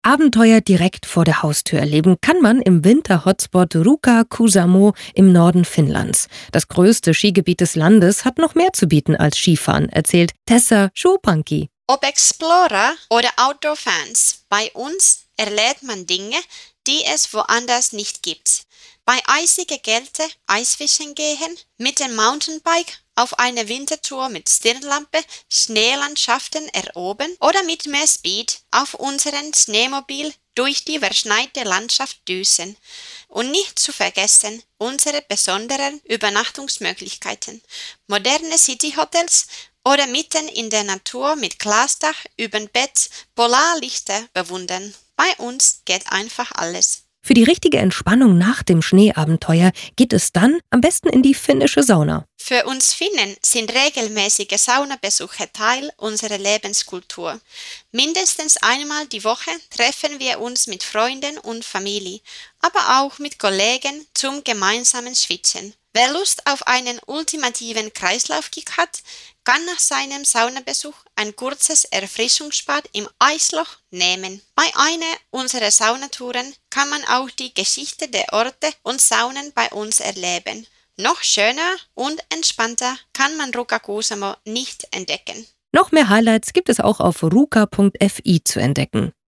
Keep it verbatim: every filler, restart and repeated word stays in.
Abenteuer direkt vor der Haustür erleben kann man im Winter-Hotspot Ruka-Kuusamo im Norden Finnlands. Das größte Skigebiet des Landes hat noch mehr zu bieten als Skifahren, erzählt Tessa Schupanki. Ob Explorer oder Outdoor-Fans, bei uns erlebt man Dinge, die es woanders nicht gibt. Bei eisiger Kälte Eisfischen gehen, mit dem Mountainbike auf eine Wintertour mit Stirnlampe Schneelandschaften erobern oder mit mehr Speed auf unserem Schneemobil durch die verschneite Landschaft düsen. Und nicht zu vergessen unsere besonderen Übernachtungsmöglichkeiten, moderne Cityhotels oder mitten in der Natur mit Glasdach überm Bett Polarlichter bewundern. Bei uns geht einfach alles. Für die richtige Entspannung nach dem Schneeabenteuer geht es dann am besten in die finnische Sauna. Für uns Finnen sind regelmäßige Saunabesuche Teil unserer Lebenskultur. Mindestens einmal die Woche treffen wir uns mit Freunden und Familie, aber auch mit Kollegen zum gemeinsamen Schwitzen. Wer Lust auf einen ultimativen Kreislaufkick hat, kann nach seinem Saunabesuch ein kurzes Erfrischungsbad im Eisloch nehmen. Bei einer unserer Saunatouren kann man auch die Geschichte der Orte und Saunen bei uns erleben. Noch schöner und entspannter kann man Ruka-Kuusamo nicht entdecken. Noch mehr Highlights gibt es auch auf ruka punkt f i zu entdecken.